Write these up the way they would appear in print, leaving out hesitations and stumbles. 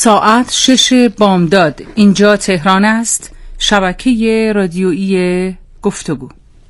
ساعت 6 بامداد. اینجا تهران است. شبکه رادیویی گفتگو.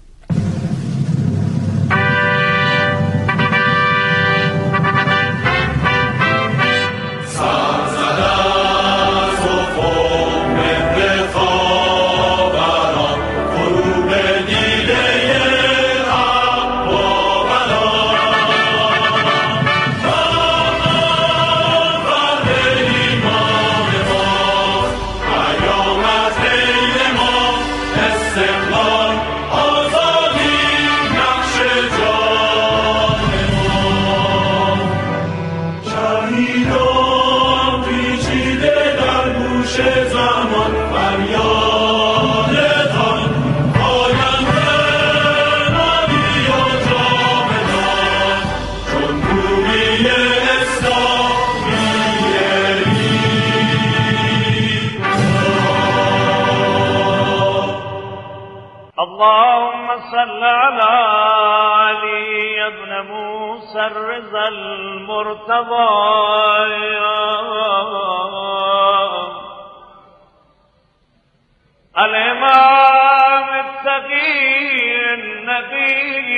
اللهم صل على علي بن موسى الرضا المرتضى الإمام التقي النبي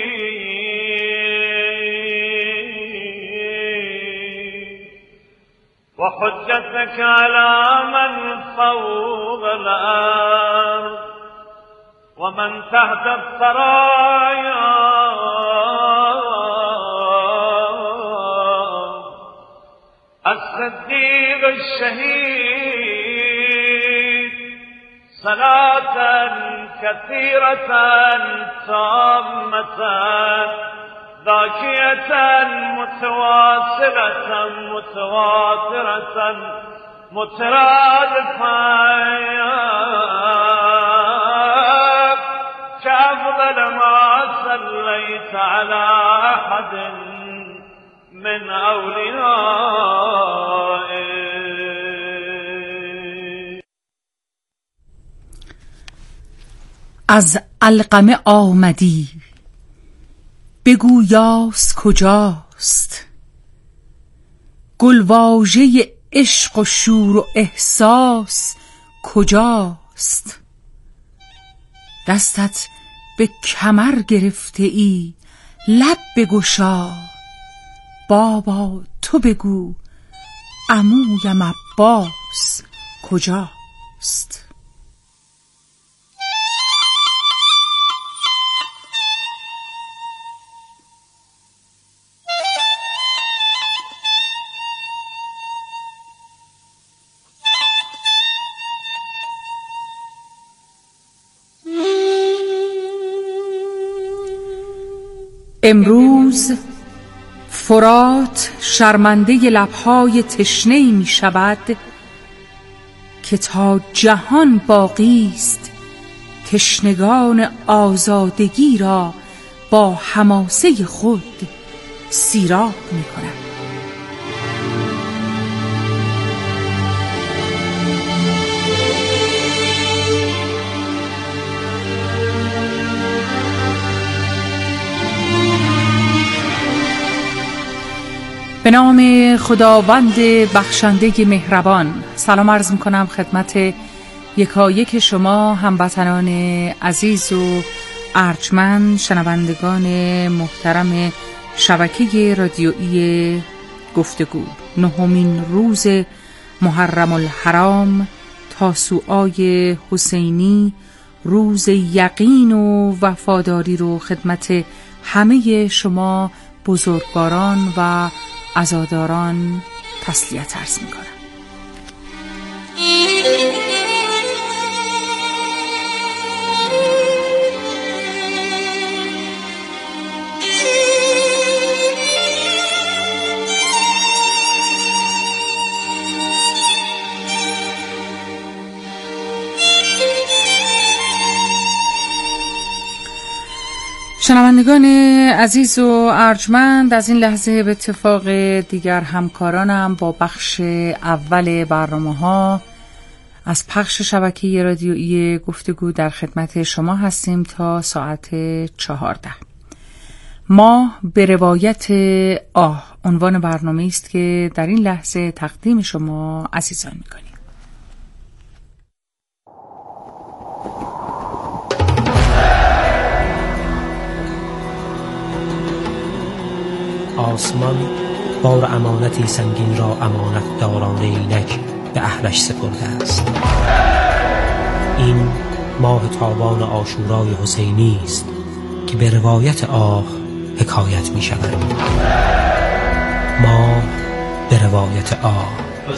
وحجتك على من فوق الأرض ومن تحت الثرايا الصديق الشهيد صلاة كثيرة تامة ذاكية متواصلة متواترة مترادفة كأفضل ما صليت على أحد من أوليائك. از علقمه آمدی بگو یاس کجاست، گلواژه عشق و شور و احساس کجاست؟ دستت به کمر گرفته ای لب بگشا، بابا تو بگو عمویم عباس کجاست؟ امروز فرات شرمنده لبهای تشنه‌ای می شود که تا جهان باقی است تشنگان آزادگی را با حماسه خود سیراب می کند. به نام خداوند بخشنده مهربان. سلام عرض می‌کنم خدمت یکایک شما هموطنان عزیز و ارجمند، شنوندگان محترم شبکه رادیویی گفتگو. نهمین روز محرم الحرام، تاسوعای حسینی، روز یقین و وفاداری رو خدمت همه شما بزرگواران و عزاداران تسلیت عرض می‌کنم. شنوندگان عزیز و ارجمند، از این لحظه به اتفاق دیگر همکارانم با بخش اول برنامه‌ها از پخش شبکه رادیویی گفتگو در خدمت شما هستیم تا ساعت 14. ماه به روایت آه عنوان برنامه است که در این لحظه تقدیم شما عزیزان می‌کنیم. آسمان بار امانتی سنگین را امانت دارانه اینک به اهلش سپرده است. این ماه تابان عاشورای حسینی است که به روایت آه حکایت می شود. ماه به روایت آه.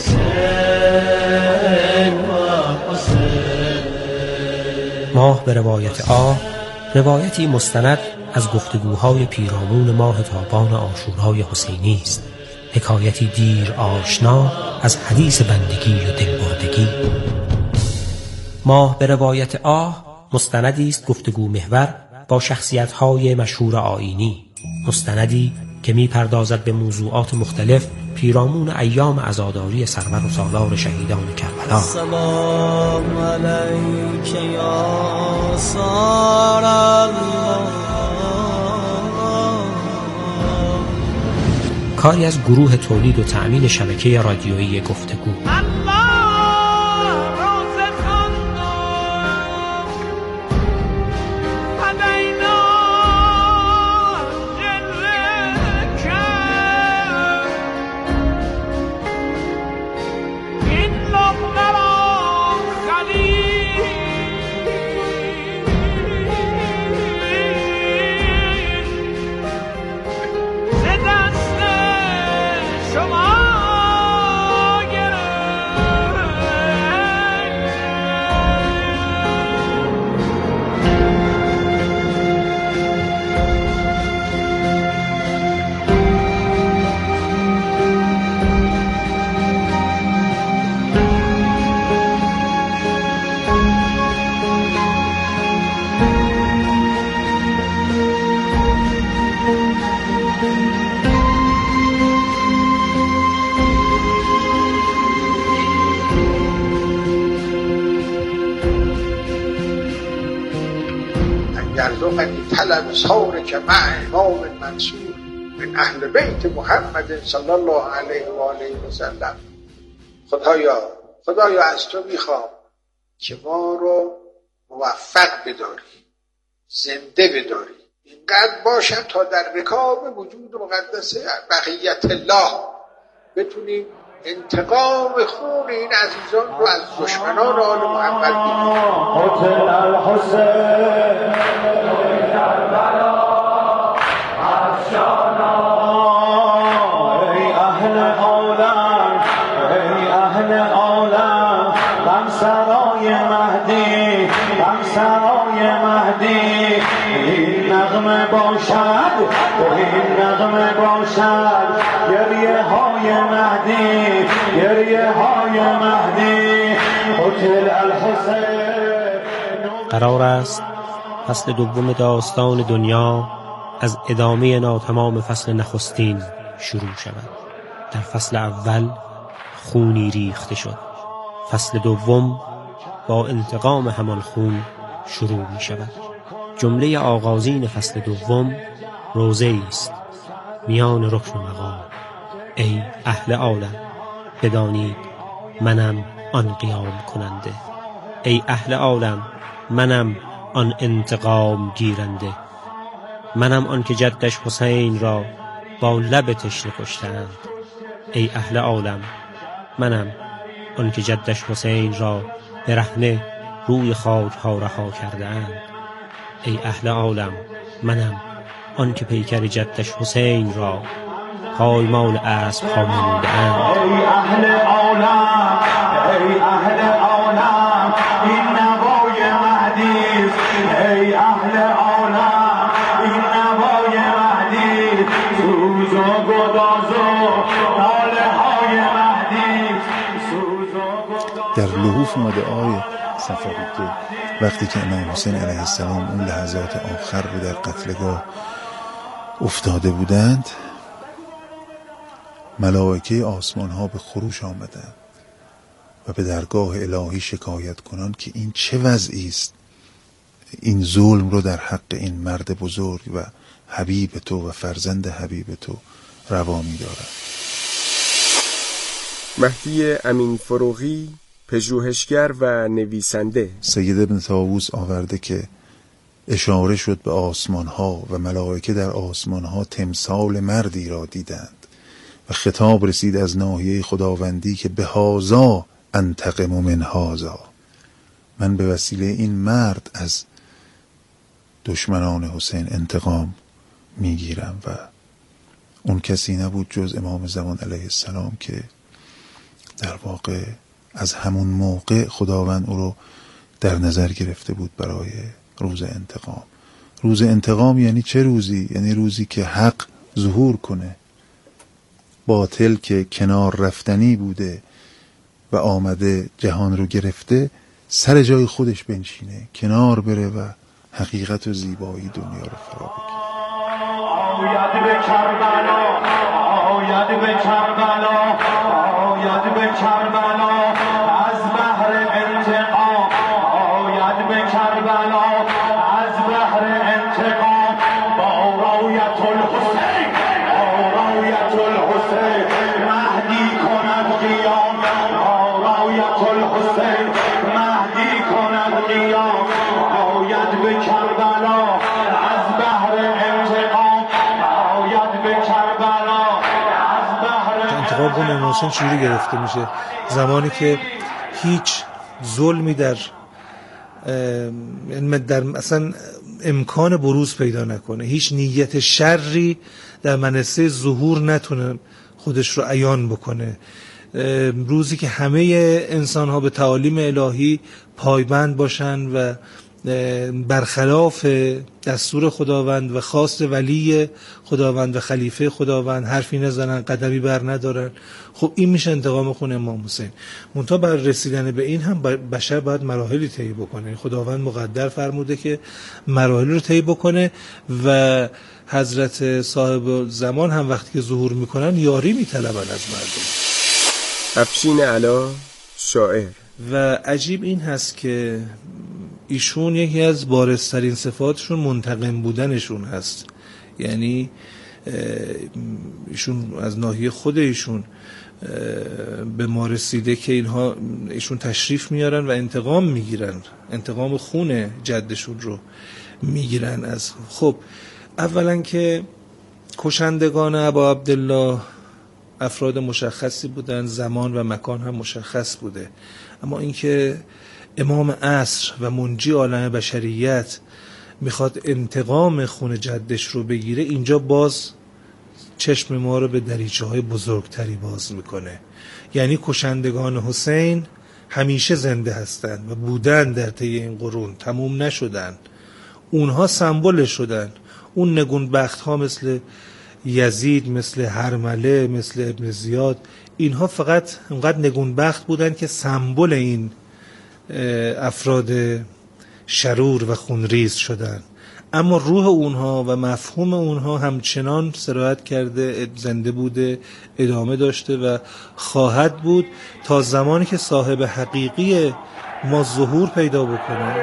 ماه به روایت آه روایتی مستند از گفتگوهای پیرامون ماه تابان عاشورای حسینی است. حکایتی دیر آشنا از حدیث بندگی و دلبردگی. ماه به روایت آه مستندی است گفتگو محور با شخصیت‌های مشهور آیینی. مستندی که می‌پردازد به موضوعات مختلف پیرامون ایام عزاداری سرور و سالار شهیدان کربلا. سلام علیک یا سار الله. کاری از گروه تولید و تأمین شبکه رادیویی گفتگو. یرزقنی طلب که مع امام منصور من اهل بیت محمد صلی الله علیه و آله و سلم. خدایا از تو میخوام که ما رو موفق بداری، زنده بداری، اینقدر باشم تا در رکاب وجود مقدس بقیت الله بتونیم انتقام خون این عزیزان رو از دشمنان آل محمد قرار است فصل دوم داستان دنیا از ادامه ناتمام فصل نخستین شروع شود. در فصل اول خونی ریخته شد. فصل دوم با انتقام همان خون شروع می شود. جمله آغازین فصل دوم روزه است میان رکن و مقام. ای اهل عالم بدانید منم آن قیام کننده. ای اهل عالم منم آن انتقام گیرنده. منم آن که جدش حسین را با لب تشنه کشتند. ای اهل عالم منم آن که جدش حسین را برهنه روی خاک ها رها کردند. ای اهل عالم منم آن که پیکر جدش حسین را پایمال اسب ها نموده‌اند. ای اهل عالم ای اهل عالم این نوای مهدی است. ای اهل عالم این نوای مهدی، سوز و گداز و ناله های مهدی، سوز و گداز. در لحوف اومده آیه صفحه 2 وقتی که امام حسین علیه السلام اون لحظات آخر رو در قتلگاه افتاده بودند، ملائکه آسمان ها به خروش آمدند و به درگاه الهی شکایت کنند که این چه وضعی است، این ظلم رو در حق این مرد بزرگ و حبیب تو و فرزند حبیب تو روا می‌دارد. مهدی امین فروغی، پژوهشگر و نویسنده. سید ابن طاووس آورده که اشاره شد به آسمان ها و ملائکه در آسمان ها تمثال مردی را دیدند و خطاب رسید از ناحیه خداوندی که به هازا انتقم من هازا، من به وسیله این مرد از دشمنان حسین انتقام میگیرم. و اون کسی نبود جز امام زمان علیه السلام که در واقع از همون موقع خداوند او رو در نظر گرفته بود برای روز انتقام. روز انتقام یعنی چه روزی؟ یعنی روزی که حق ظهور کنه، باطل که کنار رفتنی بوده و آمده جهان رو گرفته سر جای خودش بنشینه، کنار بره و حقیقت و زیبایی دنیا رو فرا بگیره. آید به کربلا، آید به کربلا، آید به کربلا، از بحر انتقام، آید به کربلا، از بحر انتقام، با رایت الحسین، با رایت الحسین، مهدی کند قیام، با رایت الحسین، مهدی کند قیام، آید به کربلا، از بحر انتقام، آید به کربلا، از بحر انتقام خون امام حسین چجوری گرفته میشه؟ زمانی که هیچ ظلمی در اصلا امکان بروز پیدا نکنه، هیچ نیت شری در منصه ظهور نتونه خودش رو عیان بکنه، روزی که همه انسان ها به تعالیم الهی پایبند باشن و برخلاف دستور خداوند و خواست ولی خداوند و خلیفه خداوند حرفی نزنن، قدمی بر ندارن. خب این میشه انتقام خون امام حسین. منتها بر رسیدن به این هم بشر باید مراحلی طی بکنه. خداوند مقدر فرموده که مراحل رو طی بکنه و حضرت صاحب زمان هم وقتی که ظهور میکنن یاری میطلبن از مردم. افشین علا، شاعر. و عجیب این هست که ایشون یکی از بارزترین صفاتشون منتقم بودنشون هست. یعنی ایشون از ناحیه خود ایشون به ما رسیده که ایشون تشریف میارن و انتقام میگیرن، انتقام خون جدشون رو میگیرن از. خب اولا که کشندگان ابا عبدالله افراد مشخصی بودن، زمان و مکان هم مشخص بوده، اما اینکه امام عصر و منجی عالم بشریت میخواد انتقام خون جدش رو بگیره، اینجا باز چشم ما رو به دریچه های بزرگتری باز میکنه. یعنی کشندگان حسین همیشه زنده هستند و بودن در طی این قرون، تموم نشدن. اونها سمبل شدن. اون نگونبخت ها مثل یزید، مثل هرمله، مثل ابن زیاد، اینها فقط اونقدر نگونبخت بودن که سمبل این افراد شرور و خونریز شدن، اما روح اونها و مفهوم اونها همچنان سرایت کرده، زنده بوده، ادامه داشته و خواهد بود تا زمانی که صاحب حقیقی ما ظهور پیدا بکنه.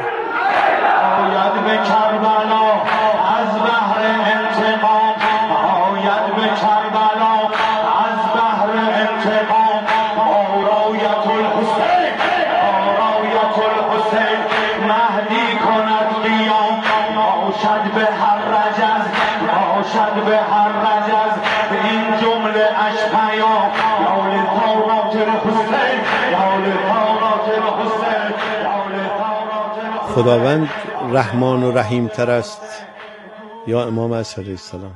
آید به کربلا، از بحر انتقام، آید به کربلا، از بحر انتقام، آرایت الحسین، آرایت الحسین، مهدی کند قیام، باشد به هر رجز، باشد به هر رجز، این جمله اش پیام، یا لطارات الحسین، یا لطارات الحسین، یا لطارات الحسین. خداوند رحمان و رحیم تر است یا امام عصر علیه السلام؟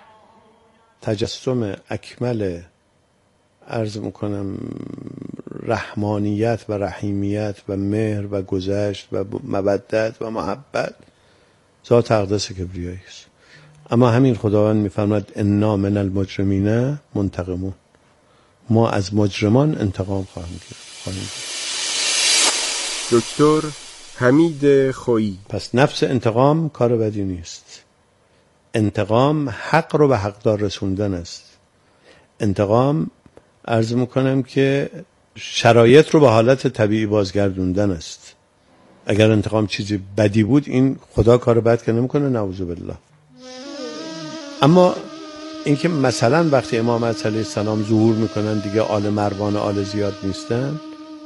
تجسم اکمل عرض میکنم رحمانیت و رحیمیت و مهر و گذشت و مودت و محبت ذات اقدس کبریایی است. اما همین خداوند میفرماید انا من المجرمین منتقمون، ما از مجرمان انتقام خواهیم گرفت. دکتر حمید خویی. پس نفس انتقام کار بدی نیست. انتقام حق رو به حقدار رسوندن است. انتقام عرض میکنم که شرایط رو به حالت طبیعی بازگردوندن است. اگر انتقام چیزی بدی بود این خدا کار بد که نمیکنه، نعوذ بالله. اما اینکه مثلا وقتی امام علیه السلام ظهور میکنن دیگه آل مروان آل زیاد نیستن،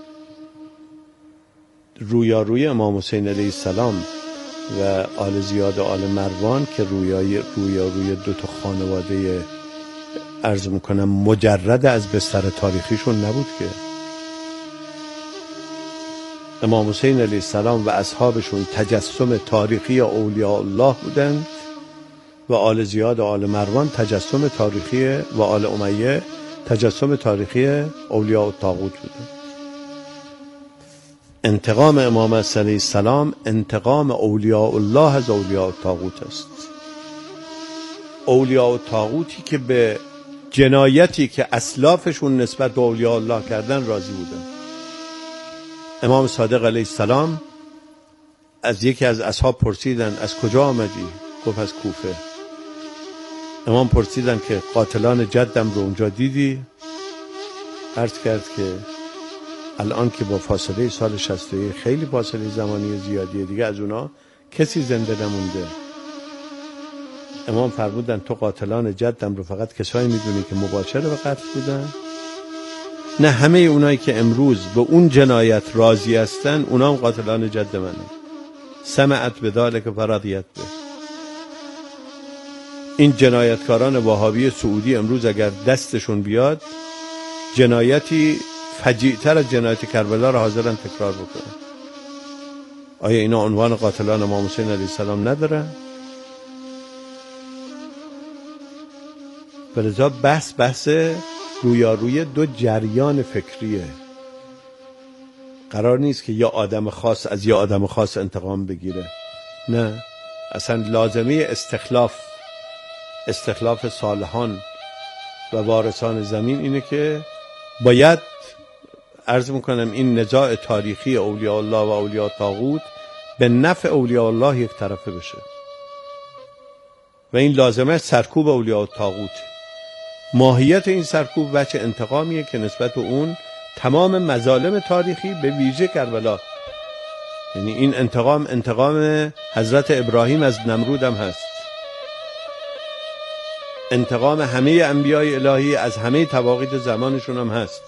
رویاروی امام حسین علیه السلام و آل زیاد و آل مروان که رویاروی دو تا خانواده عرض میکنم مجرد از بستر تاریخیشون نبود که. امام حسین علیه السلام و اصحابشون تجسم تاریخی اولیاء الله بودند و آل زیاد و آل مروان تجسم تاریخی و آل امیه تجسم تاریخی اولیاء الطاغوت بودند. انتقام امام علیه السلام انتقام اولیاء الله از اولیاء الطاغوت است. اولیاء الطاغوتی که به جنایتی که اسلافشون نسبت به اولیاء الله کردن راضی بودن. امام صادق علیه السلام از یکی از اصحاب پرسیدن از کجا آمدی؟ گفت از کوفه. امام پرسیدن که قاتلان جدم رو اونجا دیدی؟ عرض کرد که الان که با فاصله سال 61 خیلی فاصله زمانی زیادیه دیگه از اونا کسی زنده نمونده. امام فرمودن تو قاتلان جدم رو فقط کسایی میدونی که مباشر به قتل بودن؟ نه، همه اونایی که امروز به اون جنایت راضی هستن اونا هم قاتلان جد منه. سمعت به ذلک فرضیت به. این جنایتکاران وهابی سعودی امروز اگر دستشون بیاد جنایتی فجیع‌تر از جنایت کربلا را حاضرن تکرار بکنن. آیا اینا عنوان قاتلان امام حسین علیه السلام ندارن؟ بلذا بحث رویاروی دو جریان فکریه. قرار نیست که یا آدم خاص از یا آدم خاص انتقام بگیره. نه، اصلا لازمه استخلاف صالحان و وارثان زمین اینه که باید عرض میکنم این نزاع تاریخی اولیاء الله و اولیاء طاغوت به نفع اولیاء الله یک طرفه بشه و این لازمه سرکوب اولیاء طاغوت. ماهیت این سرکوب وجه انتقامیه که نسبت به اون تمام مظالم تاریخی به ویژه کربلا، یعنی این انتقام حضرت ابراهیم از نمرود هم هست، انتقام همه انبیای الهی از همه تواقیت زمانشون هم هست.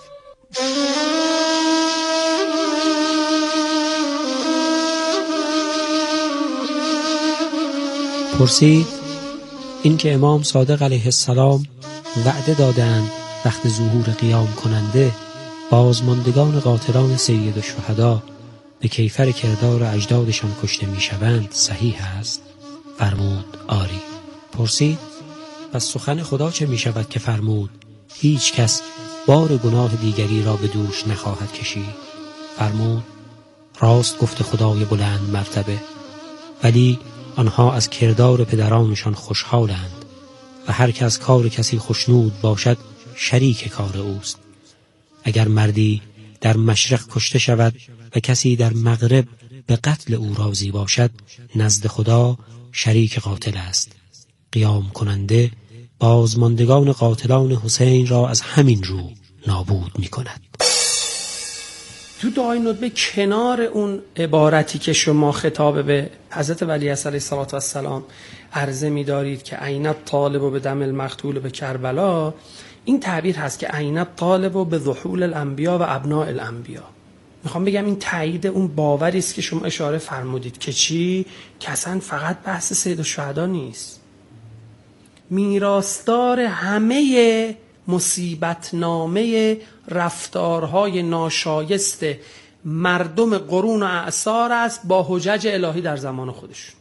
پرسید این که امام صادق علیه السلام وعده دادند وقت ظهور قیام کننده بازماندگان قاتلان سید الشهدا به کیفر کردار اجدادشان کشته می شوند صحیح است؟ فرمود آری. پرسید پس سخن خدا چه می شود که فرمود هیچ کس بار گناه دیگری را به دوش نخواهد کشید؟ فرمود راست گفته خدای بلند مرتبه، ولی آنها از کردار پدرانشان خوشحالند و هر که از کار کسی خوشنود باشد شریک کار اوست. اگر مردی در مشرق کشته شود و کسی در مغرب به قتل او راضی باشد نزد خدا شریک قاتل است. قیام کننده بازماندگان قاتلان حسین را از همین رو نابود می کند. تو دعای ندبه کنار اون عبارتی که شما خطاب به حضرت ولی علیه السلام عرضه می دارید که عینت طالب به دم المقتول به کربلا، این تعبیر هست که عینت طالب به ذحول الانبیا و ابناء الانبیا. میخوام بگم این تایید اون باوری است که شما اشاره فرمودید که چی؟ که اصلا فقط بحث سید الشهدا نیست، میراثدار همه مصیبتنامه رفتارهای ناشایست مردم قرون و اعصار است با حجج الهی در زمان خودشون.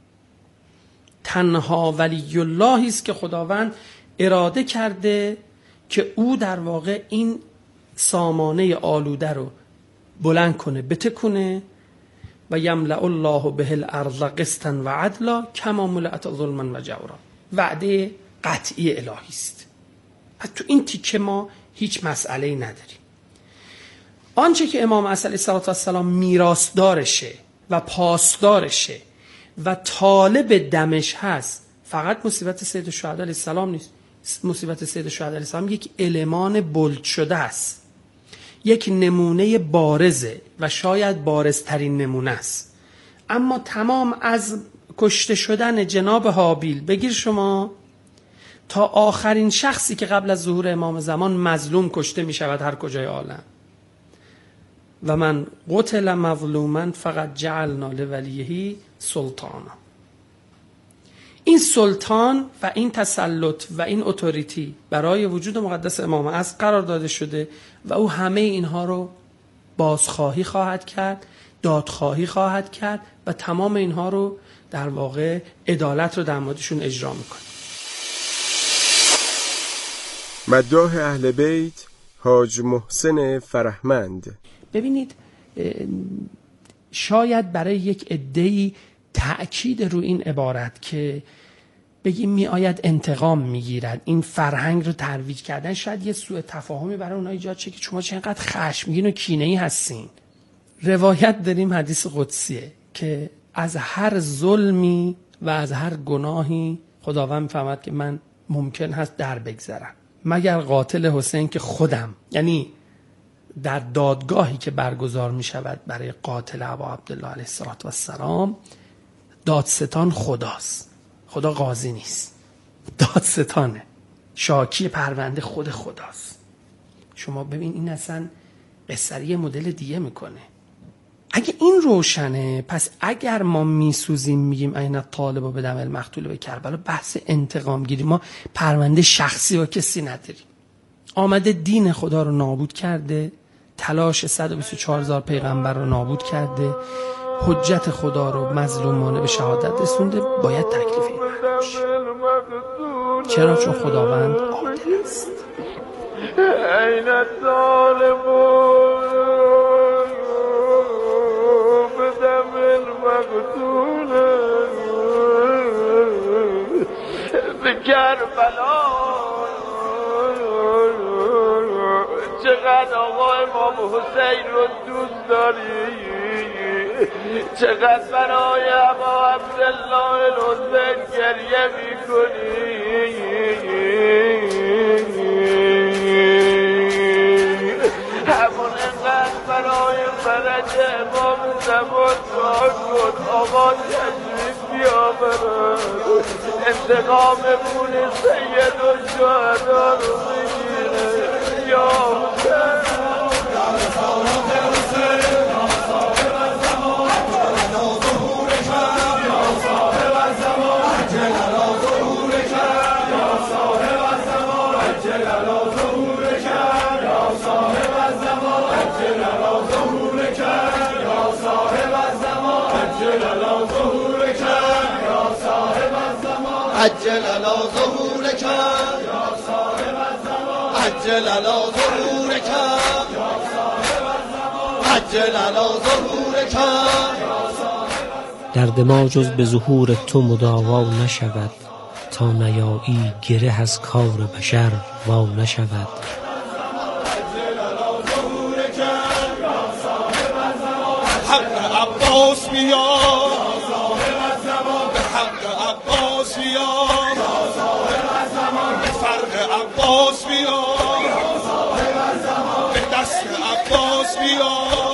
تنها ولی اللهی است که خداوند اراده کرده که او در واقع این سامانه آلوده رو بلند کنه، بتکونه و یملأ الله به الارض قسطا و عدلا کما ملئت ظلما و جورا. وعده قطعی الهی است. تو این تیکه ما هیچ مسئله‌ای نداریم. آنچه که امام علیه السلام میراثدارشه و پاسدارشه و طالب دمش هست فقط مصیبت سید الشهدا علیه السلام نیست. مصیبت سید الشهدا علیه السلام یک المان بولد شده است، یک نمونه بارزه و شاید بارزترین نمونه است. اما تمام از کشته شدن جناب هابیل بگیر شما تا آخرین شخصی که قبل از ظهور امام زمان مظلوم کشته می شود هر کجای عالم. و من قتل مظلوما فقط جعلنا لولیه سلطانا. این سلطان و این تسلط و این اتوریتی برای وجود مقدس امام عصر قرار داده شده و او همه اینها رو بازخواهی خواهد کرد، دادخواهی خواهد کرد و تمام اینها رو در واقع عدالت رو در موردشون اجرا میکنه. مداح اهل بیت حاج محسن فرهمند. ببینید، شاید برای یک عده‌ای تأکید رو این عبارت که بگیم می آید انتقام میگیرد، این فرهنگ رو ترویج کردن، شاید یه سوء تفاهمی برای اونها ایجاد شه که شما چقدر خشمگین و کینه‌ای هستین. روایت داریم، حدیث قدسیه، که از هر ظلمی و از هر گناهی خداوند میفهمد که من ممکن هست در بگذرم، مگر قاتل حسین که خودم. یعنی در دادگاهی که برگزار می شود برای قاتل ابا عبدالله علیه السلام، دادستان خداست، خدا قاضی نیست، دادستانه، شاکی پرونده خود خداست. شما ببین این اصلا قصری مدل دیگه میکنه. اگه این روشنه، پس اگر ما میسوزیم میگیم این طالب و بدم المقتول به کربلا، بحث انتقام گیری، ما پرونده شخصی و کسی نداریم. آمده دین خدا رو نابود کرده، تلاش 124,000 پیغمبر رو نابود کرده، حجت خدا رو مظلومانه به شهادت رسونده، باید تکلیف این باشه. چرا؟ چون خداوند عادل است. این طالب بدم المقتول به کربلا. چقدر آقا امام حسین رو دوست داری، چقدر برای ابا عبدالله الحسین گریه میکنی. همون انقدر برای فرج امام زمان دعا کن آقا تشریف بیاورد، انتقام خون سید الشهدا رو بگیره. یا حسین عجل علی ظهورک یا صاحب الزمان، عجل علی ظهورک یا صاحب الزمان، عجل علی ظهورک یا صاحب. درد ما جز به ظهور تو مداوا نشود، تا نیایی گره از کار بشر وا نشود. عجل علی ظهورک یا صاحب الزمان، حق عباس بیا عباس بیا، به دست عباس بیا،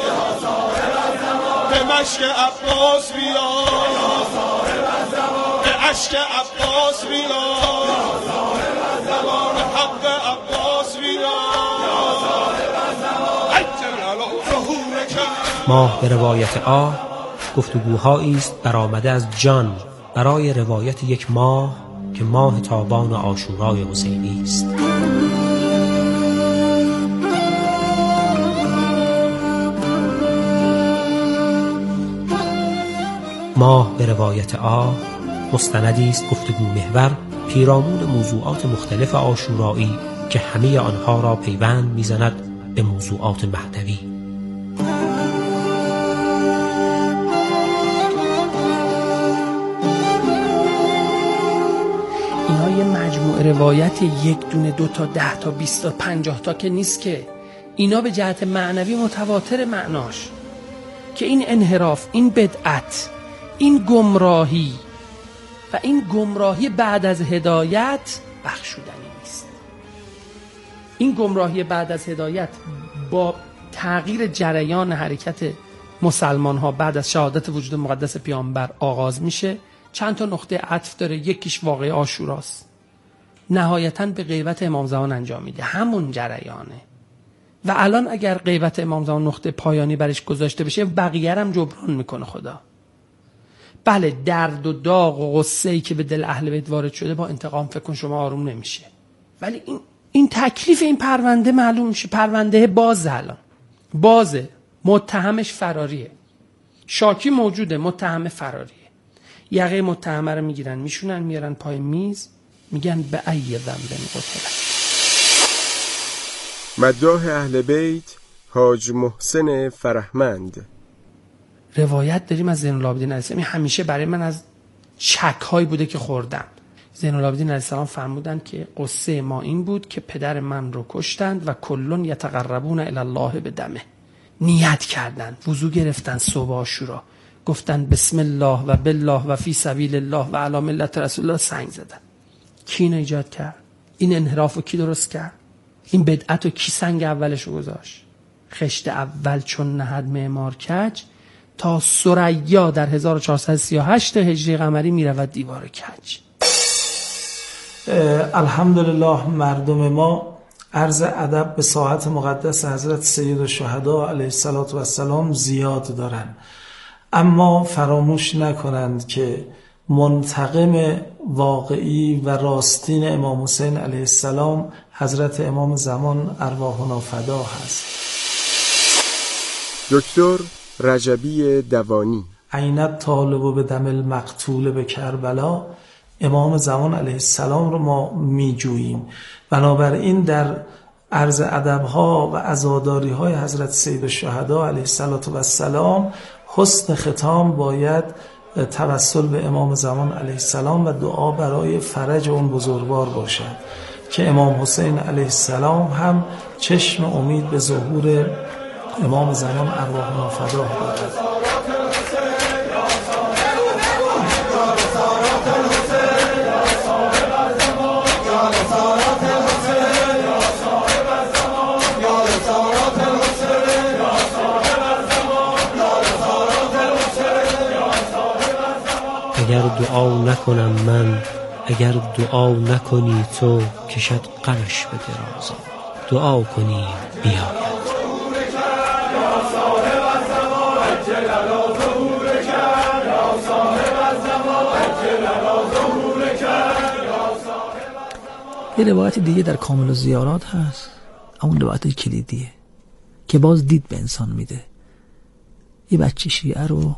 به مشک عباس بیا، به اشک عباس بیا، به حق عباس بیا. ماه به روایت آه گفتگوهایی است برآمده از جان برای روایت یک ماه که ماه تابان و عاشورای حسینی است. ماه به روایت آه مستندی است گفتگو محور پیرامون موضوعات مختلف عاشورایی که همه آنها را پیوند می‌زند به موضوعات مهدوی. روایت یک دونه 2 تا 10 تا 20 تا 50 تا که نیست، که اینا به جهت معنوی متواتر معناش، که این انحراف، این بدعت، این گمراهی و این گمراهی بعد از هدایت بخشودنی نیست. این گمراهی بعد از هدایت با تغییر جریان حرکت مسلمان ها بعد از شهادت وجود مقدس پیامبر آغاز میشه. چند تا نقطه عطف داره، یکیش واقعه عاشوراست. نهایتاً به غیبت امام زمان انجام میده، همون جریانه. و الان اگر غیبت امام زمان نقطه پایانی برش گذاشته بشه، بقیه هم جبران میکنه خدا. بله، درد و داغ و غصه‌ای که به دل اهل بیت وارد شده، با انتقام فکر کن شما آروم نمیشه. ولی این تکلیف این پرونده معلوم میشه. پرونده بازه، الان بازه، متهمش فراریه، شاکی موجوده، متهم فراریه. یقه متهمه رو میگیرن، میشونن، میارن پای میز، میگن به ای ذنب قتل. مداح اهل بیت حاج محسن فرهمند. روایت داریم از زین العابدین علیه السلام. همیشه برای من از چک‌هایی بوده که خوردم. زین العابدین علیه السلام فرمودن که قصه ما این بود که پدر من رو کشتند و کلون یتقربون الی الله بدمه. نیت کردن، وضو گرفتن صبح عاشورا، گفتن بسم الله و بالله و فی سبیل الله و علی ملت رسول الله، سنگ زدن. کی اینو ایجاد کرد؟ این انحراف رو کی درست کرد؟ این بدعت رو کی سنگ اولش رو گذاشت؟ خشت اول چون نهد معمار کج، تا ثریا در 1438 هجری قمری میرود دیوار کج. الحمدلله مردم ما عرض ادب به ساعت مقدس حضرت سید الشهدا علیه السلام زیاد دارند، اما فراموش نکنند که منتقم واقعی و راستین امام حسین علیه السلام حضرت امام زمان ارواحنا فدا هست. دکتر رجبی دوانی. عینت طالب به دم المقتول به کربلا، امام زمان علیه السلام رو ما میجوییم. بنابراین در عرض ادبها و عزاداری‌های حضرت سید الشهدا علیه السلام حسن ختام باید توسل به امام زمان علیه السلام و دعا برای فرج اون بزرگوار باشد که امام حسین علیه السلام هم چشم امید به ظهور امام زمان ارواحنا فدا دارد. اگر دعا نکنم من، اگر دعا نکنی تو، کشد غمش به درازا. دعا کنی بیاید. یه روایت دیگه در کامل الزیارات هست، اون روایت کلیدیه که باز دید به انسان میده. یه بچه شیعه رو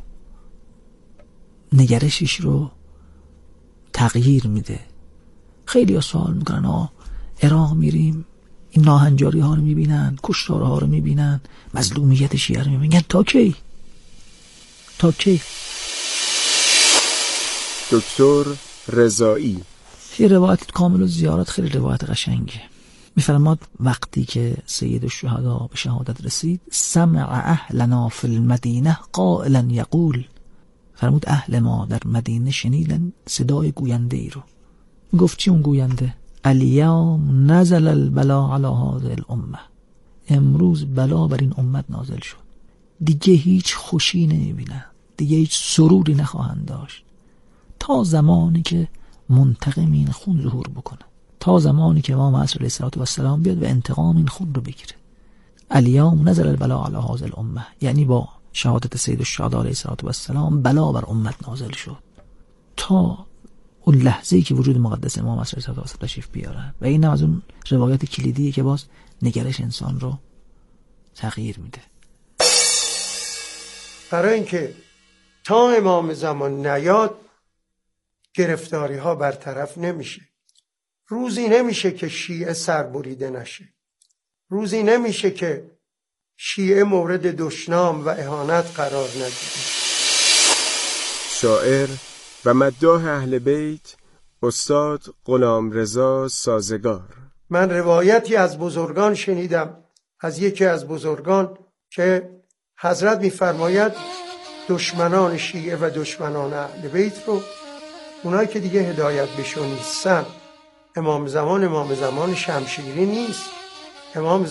نگرشش رو تغییر میده. خیلی ها سوال میکنن عراق میریم، این ناهنجاری ها رو میبینن، کشتار ها رو میبینن، مظلومیت شیعه رو میبینن، تا کی؟ تا کی؟ دکتر رضایی. یه روایت کامل الزیارات خیلی روایت قشنگه. میفرماد وقتی که سید الشهدا به شهادت رسید، سمع اهلنا فی المدینه قائلا یقول، فرمود اهل ما در مدینه شنیدن صدای گوینده ای رو. گفت چی اون گوینده؟ الیوم نزل البلا علی هذه الامه، امروز بلا بر این امت نازل شد. دیگه هیچ خوشی نمیبینن، دیگه هیچ سروری نخواهند داشت تا زمانی که منتقم این خون ظهور بکنه، تا زمانی که امام عصر علیه السلام بیاد و انتقام این خون رو بگیره. الیوم نزل البلا علی هذه الامه، یعنی با شهادت سید الشهدا علیه السلام بلا بر امت نازل شد تا اون لحظه‌ای که وجود مقدس امام عصر علیه السلام تشریف بیارن. و این از اون روایات کلیدیه که باز نگرش انسان رو تغییر میده. برای اینکه تا امام زمان نیاد گرفتاری ها برطرف نمیشه. روزی نمیشه که شیعه سربریده نشه، روزی نمیشه که شیعه مورد دشنام و اهانت قرار نگیره. شاعر و مداح اهل بیت استاد غلامرضا سازگار. من روایتی از بزرگان شنیدم، از یکی از بزرگان، که حضرت میفرماید دشمنان شیعه و دشمنان اهل بیت رو، اونایی که دیگه هدایت بهشون نیستن، امام زمان شمشیری نیست، امام